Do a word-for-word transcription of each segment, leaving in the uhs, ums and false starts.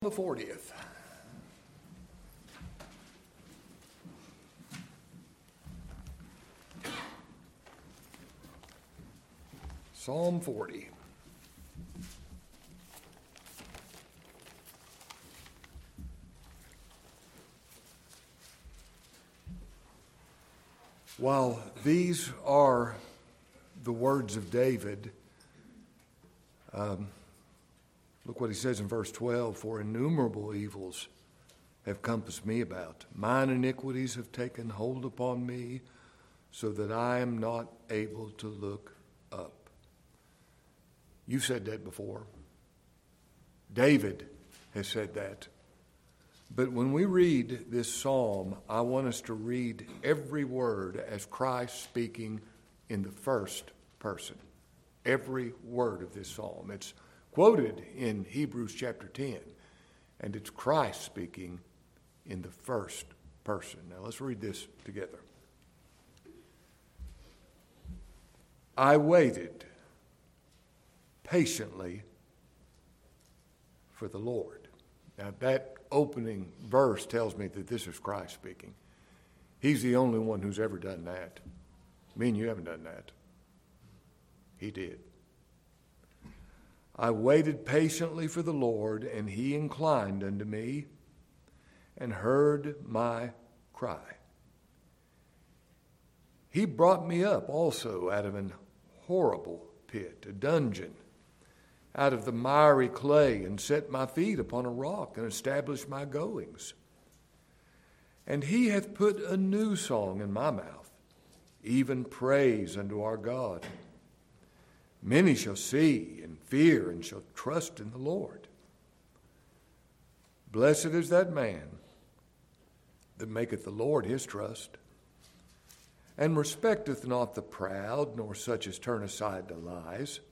The fortieth. Psalm forty. While these are the words of David, um, look what he says in verse twelve, "For innumerable evils have compassed me about. Mine iniquities have taken hold upon me, so that I am not able to look up." You've said that before. David has said that. But when we read this psalm, I want us to read every word as Christ speaking in the first person. Every word of this psalm. It's quoted in Hebrews chapter ten, and it's Christ speaking in the first person. Now let's read this together. I waited patiently for the Lord. Now that opening verse tells me that this is Christ speaking. He's the only one who's ever done that. Me and you haven't done that. He did. I waited patiently for the Lord, and he inclined unto me and heard my cry. He brought me up also out of an horrible pit, a dungeon, out of the miry clay, and set my feet upon a rock, and established my goings. And he hath put a new song in my mouth, even praise unto our God. Many shall see and fear and shall trust in the Lord. Blessed is that man that maketh the Lord his trust, and respecteth not the proud, nor such as turn aside to lies.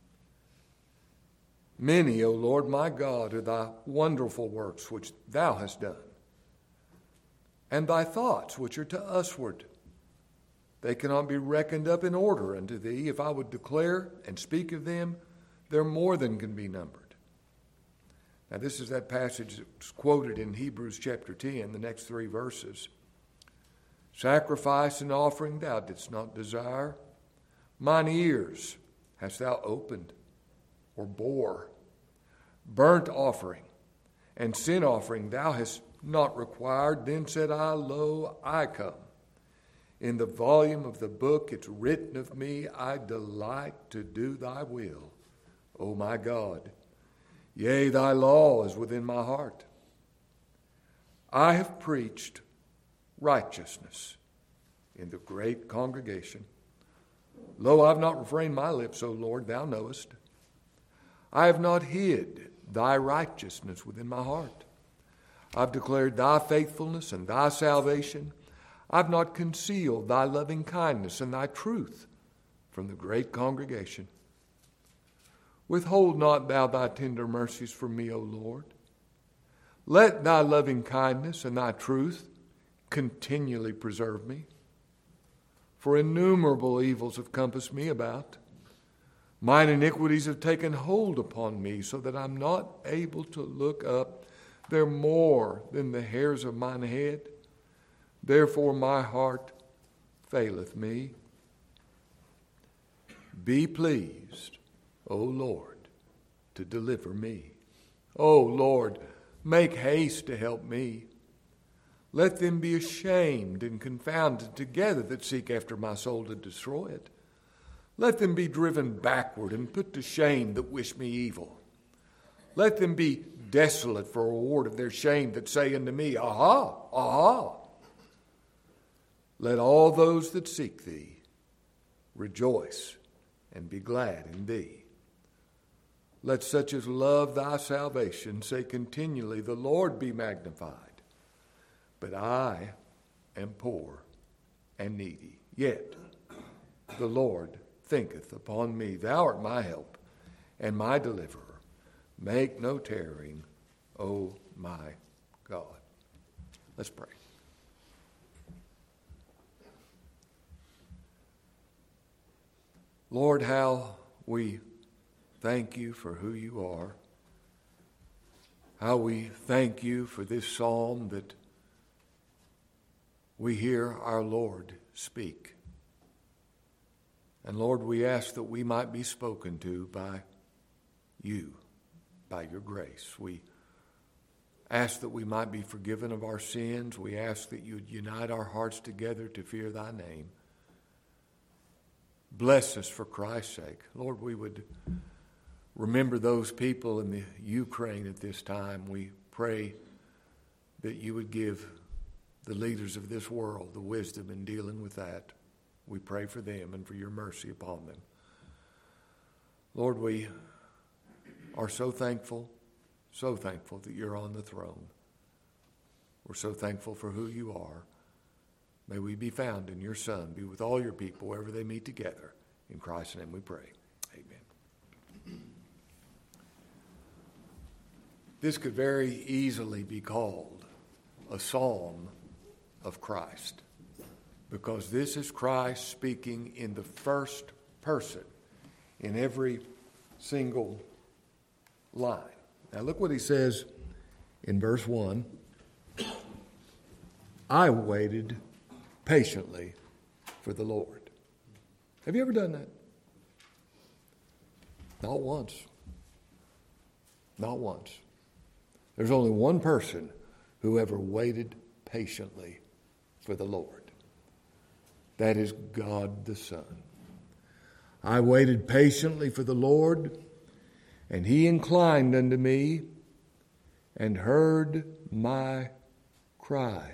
Many, O Lord my God, are thy wonderful works which thou hast done, and thy thoughts which are to usward. They cannot be reckoned up in order unto thee. If I would declare and speak of them, they're more than can be numbered. Now this is that passage that's quoted in Hebrews chapter ten, the next three verses. Sacrifice and offering thou didst not desire. Mine ears hast thou opened, or bore. Burnt offering and sin offering thou hast not required. Then said I, Lo, I come. In the volume of the book it's written of me, I delight to do thy will, O my God. Yea, thy law is within my heart. I have preached righteousness in the great congregation. Lo, I have not refrained my lips, O Lord, thou knowest. I have not hid thy righteousness within my heart. I've declared thy faithfulness and thy salvation. I've not concealed thy loving kindness and thy truth from the great congregation. Withhold not thou thy tender mercies from me, O Lord. Let thy loving kindness and thy truth continually preserve me. For innumerable evils have compassed me about. Mine iniquities have taken hold upon me, so that I'm not able to look up. They're more than the hairs of mine head. Therefore my heart faileth me. Be pleased, O Lord, to deliver me. O Lord, make haste to help me. Let them be ashamed and confounded together that seek after my soul to destroy it. Let them be driven backward and put to shame that wish me evil. Let them be desolate for a reward of their shame that say unto me, Aha, aha. Let all those that seek thee rejoice and be glad in thee. Let such as love thy salvation say continually, The Lord be magnified. But I am poor and needy. Yet the Lord thinketh upon me. Thou art my help and my deliverer. Make no tarrying, O my God. Let's pray. Lord, how we thank you for who you are. how we thank you for this psalm that we hear our Lord speak. And Lord, we ask that we might be spoken to by you, by your grace. We ask that we might be forgiven of our sins. We ask that you'd unite our hearts together to fear thy name. Bless us for Christ's sake. Lord, we would remember those people in the Ukraine at this time. We pray that you would give the leaders of this world the wisdom in dealing with that. We pray for them and for your mercy upon them. Lord, we are so thankful, so thankful that you're on the throne. We're so thankful for who you are. May we be found in your Son. Be with all your people wherever they meet together. In Christ's name we pray. Amen. This could very easily be called a psalm of Christ, because this is Christ speaking in the first person in every single line. Now look what he says in verse one. I waited patiently for the Lord. Have you ever done that? Not once. Not once. There's only one person who ever waited patiently for the Lord. That is God the Son. I waited patiently for the Lord, and he inclined unto me and heard my cry.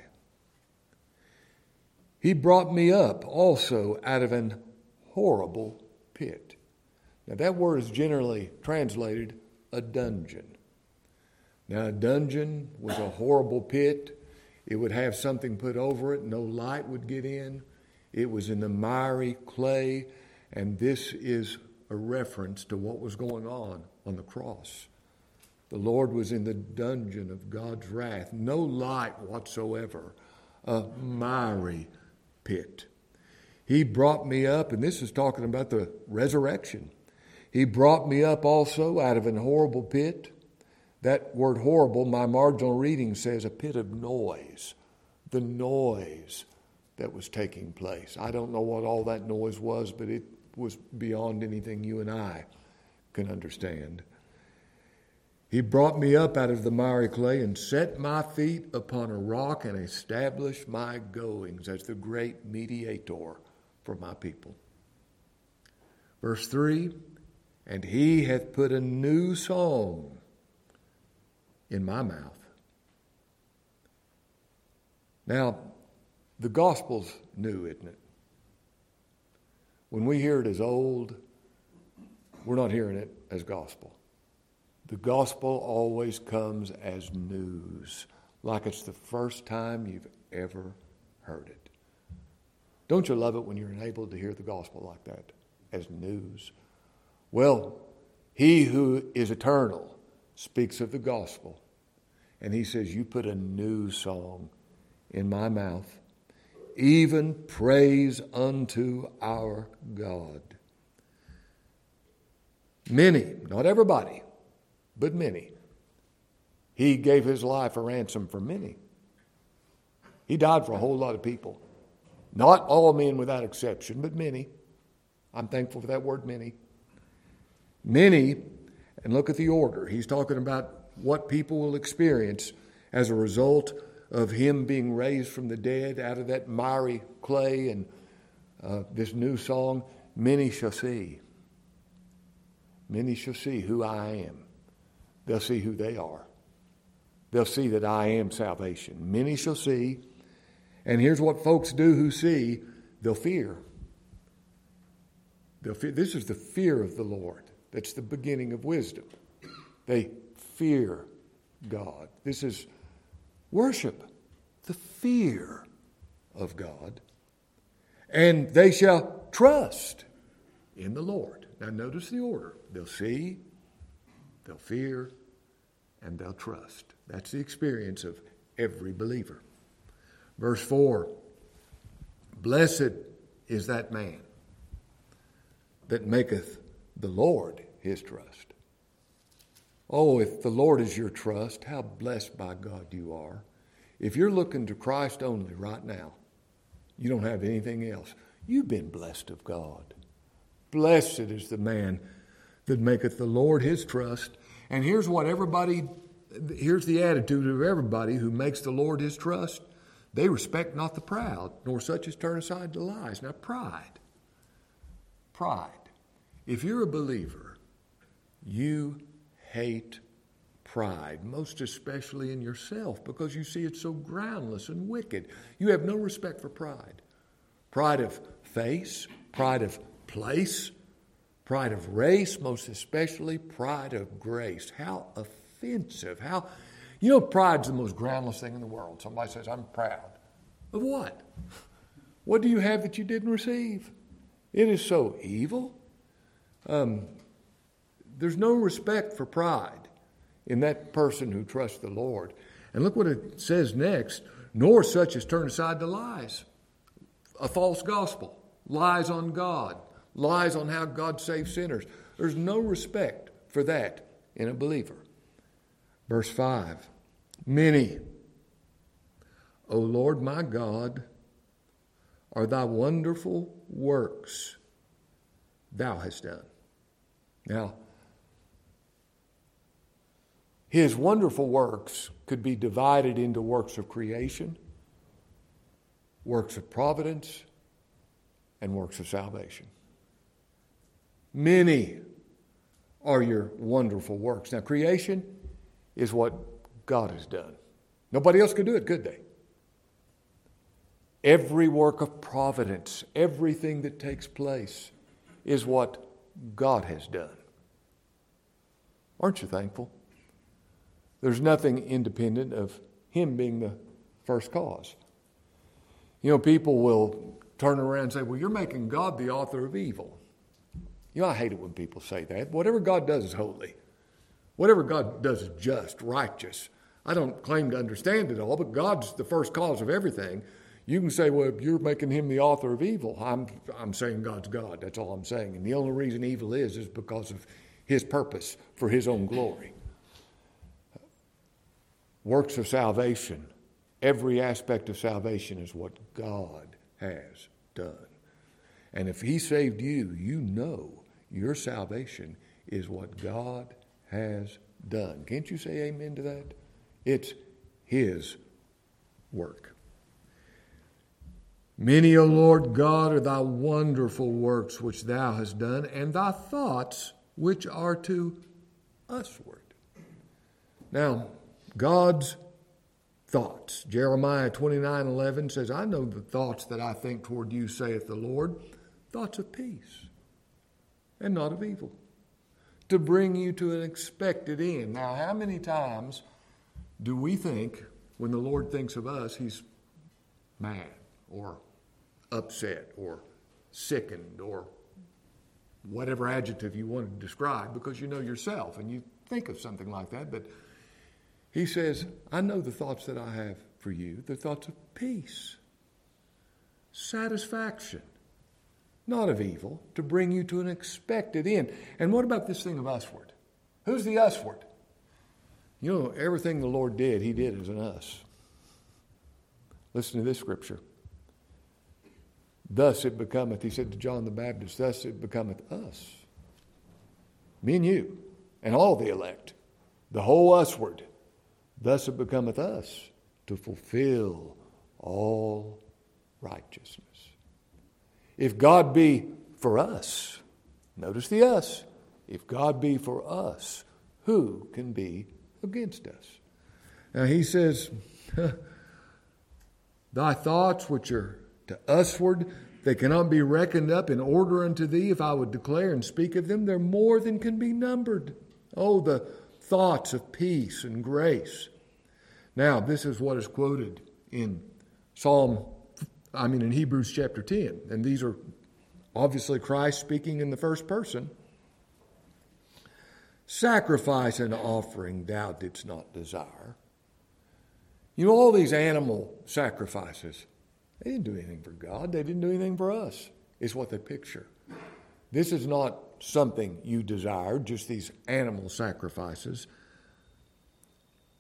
He brought me up also out of an horrible pit. Now that word is generally translated a dungeon. Now a dungeon was a horrible pit. It would have something put over it. No light would get in. It was in the miry clay. And this is a reference to what was going on on the cross. The Lord was in the dungeon of God's wrath. No light whatsoever. A miry pit. He brought me up, and this is talking about the resurrection. He brought me up also out of an horrible pit. That word horrible, my marginal reading says a pit of noise. The noise that was taking place. I don't know what all that noise was, but it was beyond anything you and I can understand. He brought me up out of the miry clay and set my feet upon a rock and established my goings as the great mediator for my people. Verse three, and he hath put a new song in my mouth. Now, the gospel's new, isn't it? When we hear it as old, we're not hearing it as gospel. The gospel always comes as news, like it's the first time you've ever heard it. Don't you love it when you're enabled to hear the gospel like that, as news? Well, he who is eternal speaks of the gospel, and he says, you put a new song in my mouth, even praise unto our God. Many, not everybody, but many. He gave his life a ransom for many. He died for a whole lot of people. Not all men without exception, but many. I'm thankful for that word, many. Many, and look at the order. He's talking about what people will experience as a result of him being raised from the dead out of that miry clay, and uh, this new song, many shall see. Many shall see who I am. They'll see who they are. They'll see that I am salvation. Many shall see. And here's what folks do who see. They'll fear. They'll fear. This is the fear of the Lord. That's the beginning of wisdom. They fear God. This is worship, the fear of God. And they shall trust in the Lord. Now notice the order. They'll see, they'll fear, and they'll trust. That's the experience of every believer. Verse four, blessed is that man that maketh the Lord his trust. Oh, if the Lord is your trust, how blessed by God you are. If you're looking to Christ only right now, you don't have anything else. You've been blessed of God. Blessed is the man that maketh the Lord his trust. And here's what everybody, here's the attitude of everybody who makes the Lord his trust. They respect not the proud, nor such as turn aside to lies. Now, pride. Pride. If you're a believer, you hate pride, most especially in yourself, because you see it so groundless and wicked. You have no respect for pride. Pride of face, pride of place, pride of race, most especially pride of grace. How offensive. How, you know, pride's the most groundless thing in the world. Somebody says, I'm proud. Of what? What do you have that you didn't receive? It is so evil. Um, there's no respect for pride in that person who trusts the Lord. And look what it says next. Nor such as turn aside to lies. A false gospel. Lies on God. Lies on how God saves sinners. There's no respect for that in a believer. Verse five. Many, O Lord my God, are thy wonderful works thou hast done. Now, his wonderful works could be divided into works of creation, works of providence, and works of salvation. Many are your wonderful works. Now, creation is what God has done. Nobody else could do it, could they? Every work of providence, everything that takes place is what God has done. Aren't you thankful? There's nothing independent of Him being the first cause. You know, people will turn around and say, well, you're making God the author of evil. You know, I hate it when people say that. Whatever God does is holy. Whatever God does is just, righteous. I don't claim to understand it all, but God's the first cause of everything. You can say, well, you're making Him the author of evil. I'm, I'm saying God's God. That's all I'm saying. And the only reason evil is, is because of His purpose for His own glory. Works of salvation, every aspect of salvation is what God has done. And if He saved you, you know your salvation is what God has done. Can't you say amen to that? It's His work. Many, O Lord God, are thy wonderful works which thou hast done, and thy thoughts which are to usward. Now, God's thoughts. Jeremiah twenty-nine eleven says, I know the thoughts that I think toward you, saith the Lord, thoughts of peace and not of evil, to bring you to an expected end. Now, how many times do we think, when the Lord thinks of us, He's mad or upset or sickened or whatever adjective you want to describe, because you know yourself and you think of something like that, but He says, I know the thoughts that I have for you, the thoughts of peace, satisfaction, not of evil, to bring you to an expected end. And what about this thing of usward? Who's the usward? You know, everything the Lord did, He did as an us. Listen to this scripture. Thus it becometh, He said to John the Baptist, thus it becometh us, me and you, and all the elect, the whole usward. Thus it becometh us to fulfill all righteousness. If God be for us, notice the us, if God be for us, who can be against us? Now He says, thy thoughts which are to usward, they cannot be reckoned up in order unto thee. If I would declare and speak of them, they're more than can be numbered. Oh, the thoughts of peace and grace. Now, this is what is quoted in Psalm, I mean in Hebrews chapter ten. And these are obviously Christ speaking in the first person. Sacrifice and offering thou didst not desire. You know, all these animal sacrifices, they didn't do anything for God. They didn't do anything for us, is what they picture. This is not something you desired, just these animal sacrifices.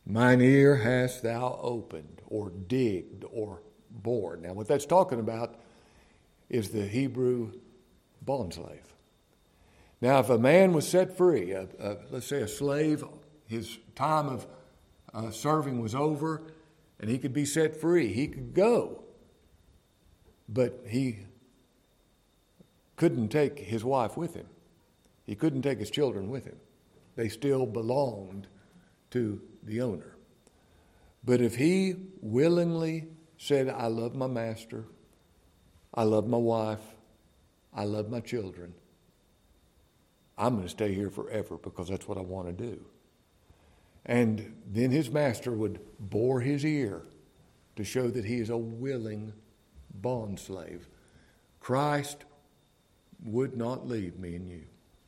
Mine ear hast thou opened, or digged, or bored. Now, what that's talking about is the Hebrew bondslave. Now, if a man was set free, a, a, let's say a slave, his time of uh, serving was over, and he could be set free, he could go. But he couldn't take his wife with him. He couldn't take his children with him. They still belonged to the owner. But if he willingly said, I love my master, I love my wife, I love my children, I'm going to stay here forever because that's what I want to do. And then his master would bore his ear to show that he is a willing bondslave. Christ would not leave me and you.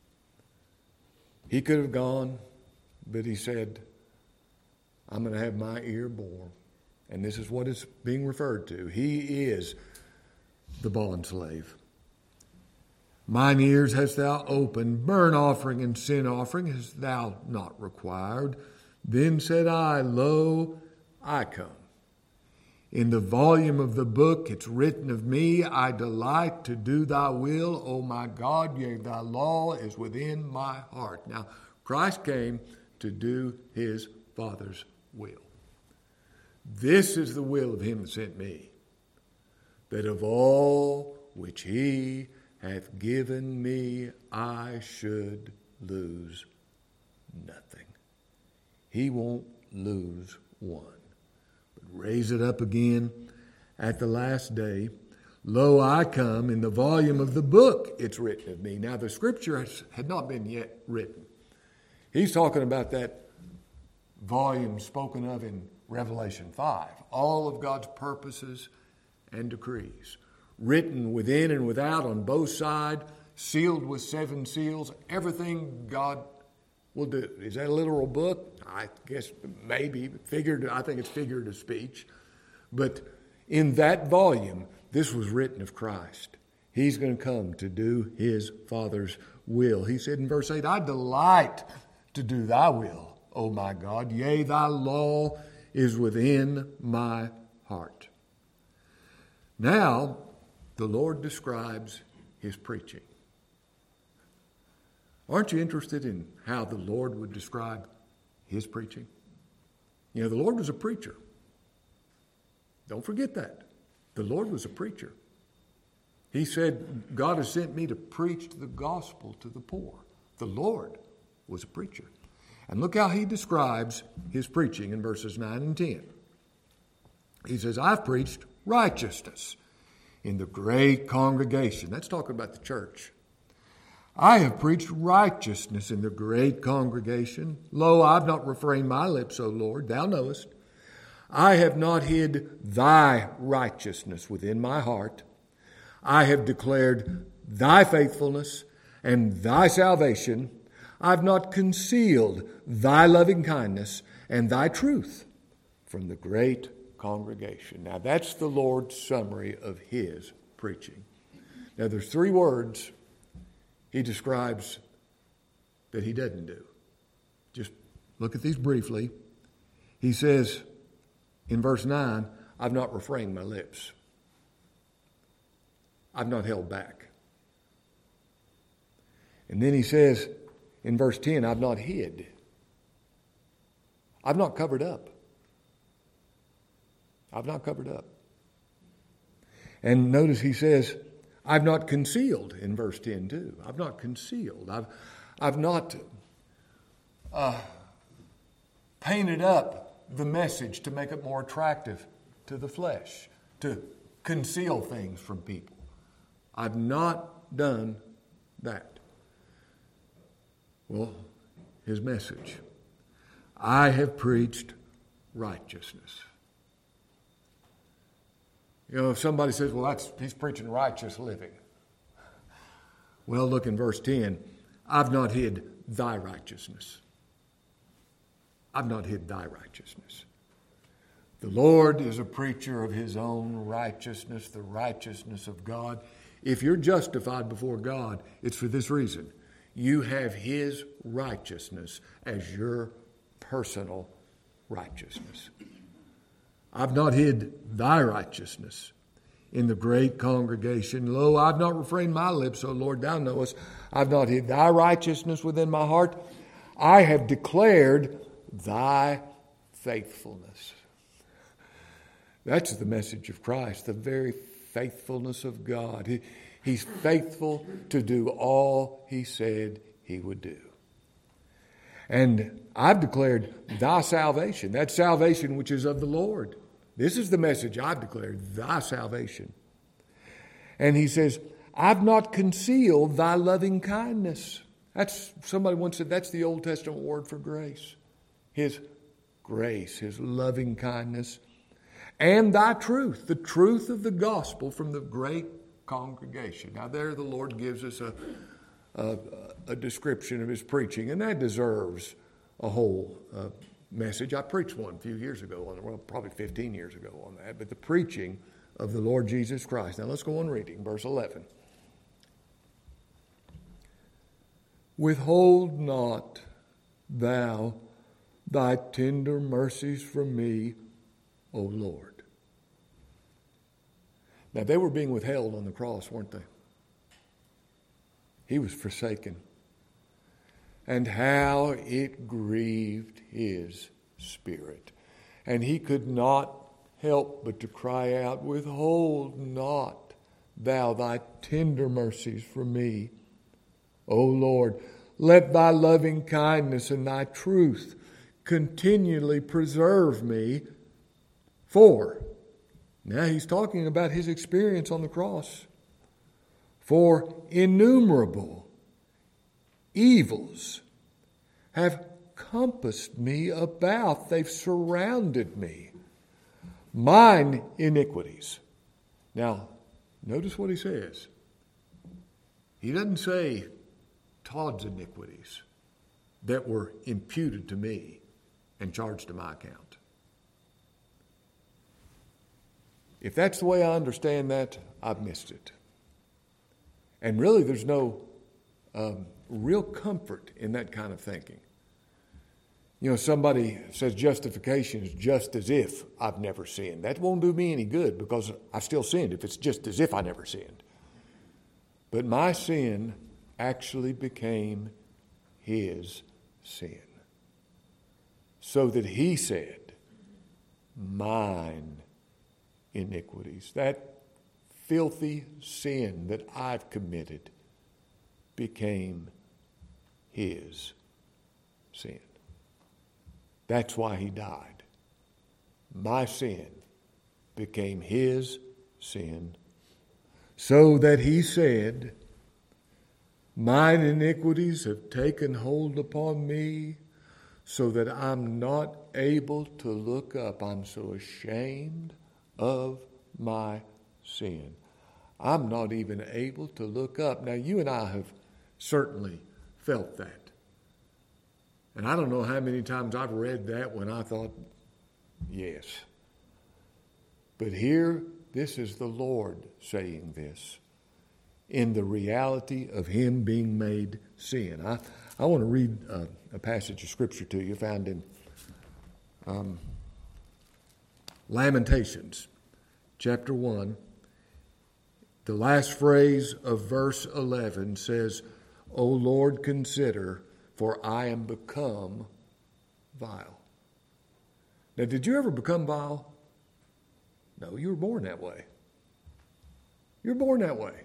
He could have gone, but he said, I'm going to have my ear borne. And this is what is being referred to. He is the bondslave. Mine ears hast thou opened, burnt offering and sin offering hast thou not required. Then said I, Lo, I come. In the volume of the book it's written of me, I delight to do thy will, O my God, yea, thy law is within my heart. Now, Christ came to do his Father's will. This is the will of him that sent me, that of all which he hath given me, I should lose nothing. He won't lose one, but raise it up again at the last day. Lo, I come. In the volume of the book it's written of me. Now, the scripture has, had not been yet written. He's talking about that volume spoken of in Revelation five. All of God's purposes and decrees, written within and without on both sides, sealed with seven seals, everything God will do. Is that a literal book? I guess maybe. Figured, I think it's figurative speech. But in that volume, this was written of Christ. He's going to come to do his Father's will. He said in verse eight, I delight to do thy will, O my God. Yea, thy law is within my heart. Now, the Lord describes his preaching. Aren't you interested in how the Lord would describe his preaching? You know, the Lord was a preacher. Don't forget that. The Lord was a preacher. He said, God has sent me to preach the gospel to the poor. The Lord was a preacher. And look how he describes his preaching in verses nine and ten. He says, I've preached righteousness in the great congregation. That's talking about the church. I have preached righteousness in the great congregation. Lo, I've not refrained my lips, O Lord, thou knowest. I have not hid thy righteousness within my heart. I have declared thy faithfulness and thy salvation. I've not concealed thy loving kindness and thy truth from the great congregation. Now, that's the Lord's summary of his preaching. Now, there's three words he describes that he doesn't do. Just look at these briefly. He says in verse nine, I've not refrained my lips. I've not held back. And then he says in verse ten, I've not hid. I've not covered up. I've not covered up. And notice he says, I've not concealed in verse ten too. I've not concealed. I've, I've not uh, painted up the message to make it more attractive to the flesh, to conceal things from people. I've not done that. Well, his message. I have preached righteousness. You know, if somebody says, well, that's he's preaching righteous living. Well, look in verse ten. I've not hid thy righteousness. I've not hid thy righteousness. The Lord is a preacher of his own righteousness, the righteousness of God. If you're justified before God, it's for this reason. You have his righteousness as your personal righteousness. I've not hid thy righteousness in the great congregation. Lo, I've not refrained my lips, O Lord, thou knowest. I've not hid thy righteousness within my heart. I have declared thy faithfulness. That's the message of Christ, the very faithfulness of God. He, he's faithful to do all he said he would do. And I've declared thy salvation, that salvation which is of the Lord. This is the message I've declared, thy salvation. And he says, I've not concealed thy loving kindness. That's, somebody once said, that's the Old Testament word for grace. His grace, his loving kindness. And thy truth, the truth of the gospel from the great congregation. Now there the Lord gives us a, a, a description of his preaching, and that deserves a whole uh, message. I preached one a few years ago, on well, probably fifteen years ago on that, but the preaching of the Lord Jesus Christ. Now let's go on reading, verse eleven. Withhold not thou thy tender mercies from me, O Lord. Now they were being withheld on the cross, weren't they? He was forsaken. And how it grieved his spirit. And he could not help but to cry out, withhold not thou thy tender mercies from me, O Lord. Let thy loving kindness and thy truth continually preserve me. For, now he's talking about his experience on the cross. For innumerable evils have compassed me about. They've surrounded me. Mine iniquities. Now, notice what he says. He doesn't say Todd's iniquities that were imputed to me and charged to my account. If that's the way I understand that, I've missed it. And really, there's no um, real comfort in that kind of thinking. You know, somebody says justification is just as if I've never sinned. That won't do me any good because I still sinned if it's just as if I never sinned. But my sin actually became his sin. So that he said, mine iniquities, that filthy sin that I've committed, became his sin. That's why he died. My sin became his sin, so that he said, mine iniquities have taken hold upon me, so that I'm not able to look up. I'm so ashamed of my sin. I'm not even able to look up. Now, you and I have certainly felt that. And I don't know how many times I've read that when I thought, yes. But here, this is the Lord saying this in the reality of him being made sin. I, I want to read uh, a passage of Scripture to you found in um, Lamentations, chapter one. The last phrase of verse eleven says, O Lord, consider, for I am become vile. Now, did you ever become vile? No, you were born that way. You were born that way.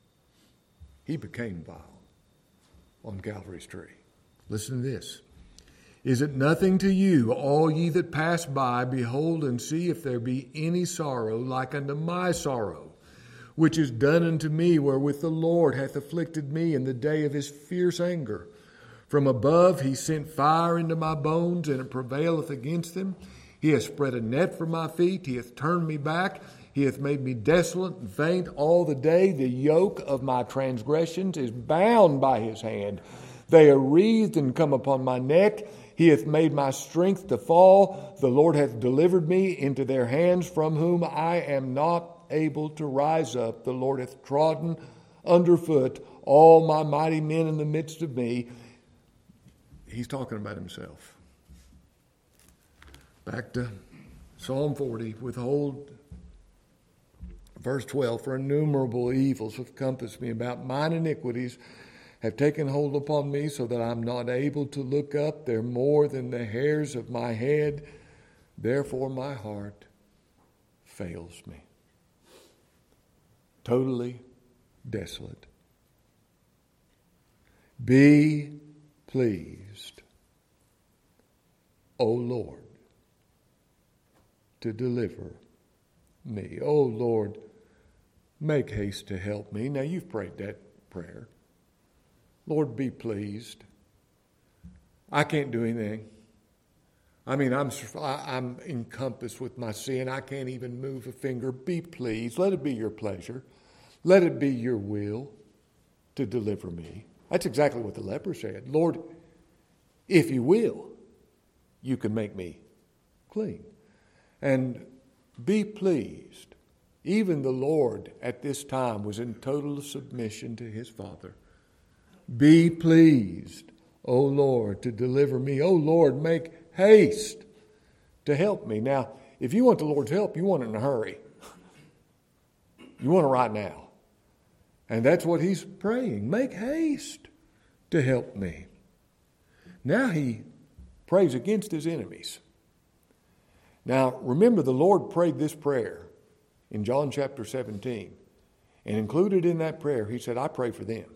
He became vile on Calvary's tree. Listen to this. Is it nothing to you, all ye that pass by, behold and see if there be any sorrow like unto my sorrow, which is done unto me, wherewith the Lord hath afflicted me in the day of his fierce anger. From above he sent fire into my bones, and it prevaileth against them. He hath spread a net for my feet. He hath turned me back. He hath made me desolate and faint all the day. The yoke of my transgressions is bound by his hand. They are wreathed and come upon my neck. He hath made my strength to fall. The Lord hath delivered me into their hands, from whom I am not able to rise up. The Lord hath trodden underfoot all my mighty men in the midst of me. He's talking about himself. Back to Psalm forty. Withhold, verse twelve, for innumerable evils have compassed me about. Mine iniquities have taken hold upon me, so that I'm not able to look up. They're more than the hairs of my head. Therefore my heart fails me. Totally desolate. Be pleased, O Lord, to deliver me. O Lord, make haste to help me. Now you've prayed that prayer. Lord, be pleased. I can't do anything. I mean, I'm I'm encompassed with my sin. I can't even move a finger. Be pleased. Let it be your pleasure. Let it be your will to deliver me. That's exactly what the leper said. Lord, if you will, you can make me clean. And be pleased. Even the Lord at this time was in total submission to his Father. Be pleased, O Lord, to deliver me. O Lord, make haste to help me. Now, if you want the Lord's help, you want it in a hurry. You want it right now. And that's what he's praying. Make haste to help me. Now he prays against his enemies. Now, remember, the Lord prayed this prayer in John chapter seventeen. And included in that prayer, he said, I pray for them.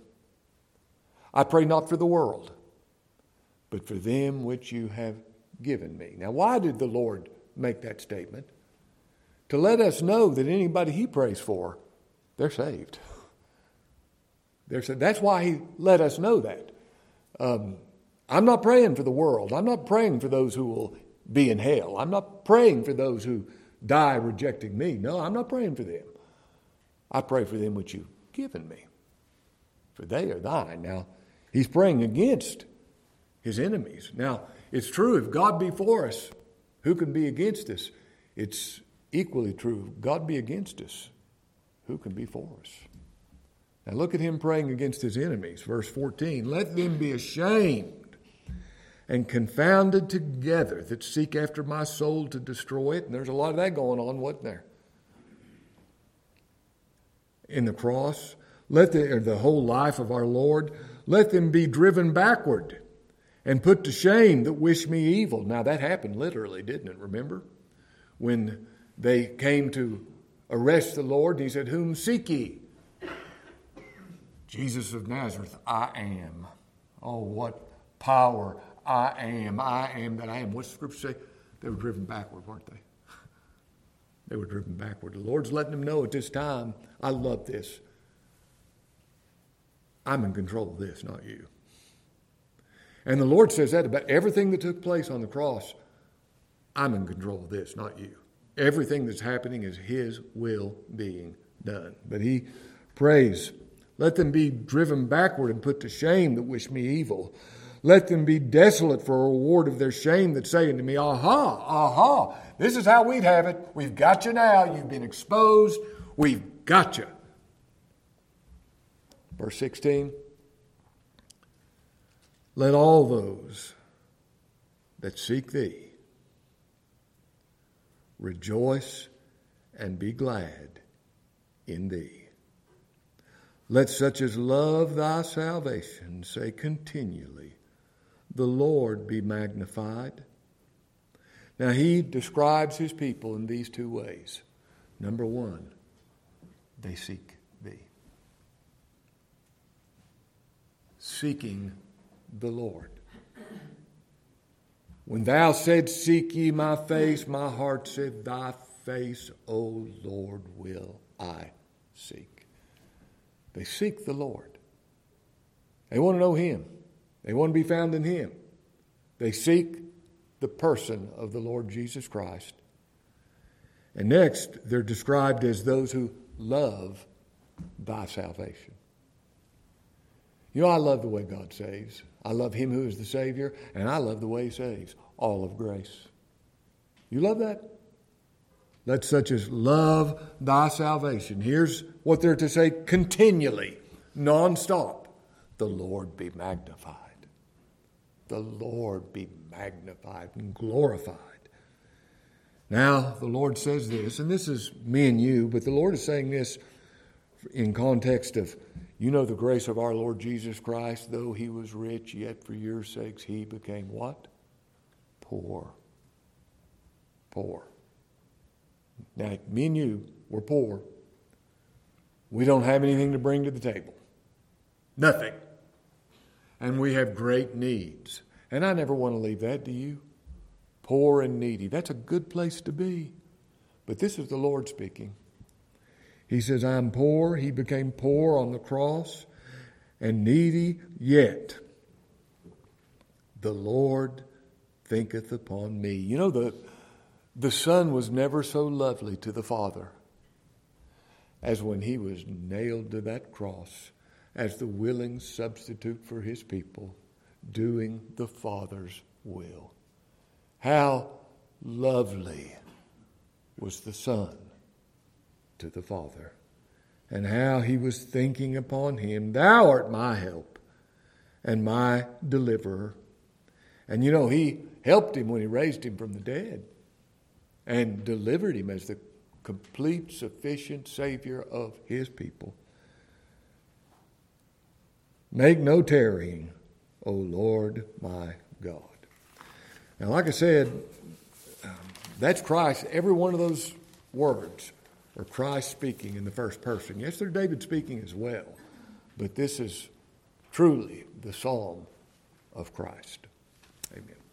I pray not for the world, but for them which you have given me. Now, why did the Lord make that statement? To let us know that anybody he prays for, they're saved. They're saved. That's why he let us know that. Um, I'm not praying for the world. I'm not praying for those who will be in hell. I'm not praying for those who die rejecting me. No, I'm not praying for them. I pray for them which you've given me, for they are thine. Now, he's praying against his enemies. Now, it's true, if God be for us, who can be against us? It's equally true, if God be against us, who can be for us? Now look at him praying against his enemies. Verse fourteen, let them be ashamed and confounded together that seek after my soul to destroy it. And there's a lot of that going on, wasn't there? In the cross, let the, the whole life of our Lord, let them be driven backward and put to shame that wish me evil. Now that happened literally, didn't it? Remember? When they came to arrest the Lord, he said, whom seek ye? Jesus of Nazareth, I am. Oh, what power I am. I am that I am. What's the scripture say? They were driven backward, weren't they? They were driven backward. The Lord's letting them know at this time, I love this. I'm in control of this, not you. And the Lord says that about everything that took place on the cross. I'm in control of this, not you. Everything that's happening is his will being done. But he prays, let them be driven backward and put to shame that wish me evil. Let them be desolate for a reward of their shame that say unto me, aha, aha, this is how we'd have it. We've got you now. You've been exposed. We've got you. Verse sixteen, let all those that seek thee rejoice and be glad in thee. Let such as love thy salvation say continually, the Lord be magnified. Now he describes his people in these two ways. Number one, they seek thee. Seeking the Lord. When thou saidst, seek ye my face, my heart said, thy face, O Lord, will I seek. They seek the Lord. They want to know him. They want to be found in him. They seek the person of the Lord Jesus Christ. And next, they're described as those who love thy salvation. You know, I love the way God saves. I love him who is the Savior, and I love the way he saves. All of grace. You love that? Let such as love thy salvation. Here's what they're to say continually, nonstop. The Lord be magnified. The Lord be magnified and glorified. Now, the Lord says this, and this is me and you, but the Lord is saying this in context of, you know, the grace of our Lord Jesus Christ, though he was rich, yet for your sakes he became what? Poor. Poor. Now, me and you, we're poor. We don't have anything to bring to the table. Nothing. And we have great needs. And I never want to leave that, do you? Poor and needy. That's a good place to be. But this is the Lord speaking. He says, I'm poor. He became poor on the cross and needy, yet the Lord thinketh upon me. You know, the, the Son was never so lovely to the Father as when he was nailed to that cross as the willing substitute for his people, doing the Father's will. How lovely was the Son to the Father, and how he was thinking upon him, thou art my help and my deliverer. And you know, he helped him when he raised him from the dead and delivered him as the complete, sufficient Savior of his people. Make no tarrying, O Lord my God. Now, like I said, um, that's Christ. Every one of those words are Christ speaking in the first person. Yes, they're David speaking as well, but this is truly the psalm of Christ. Amen.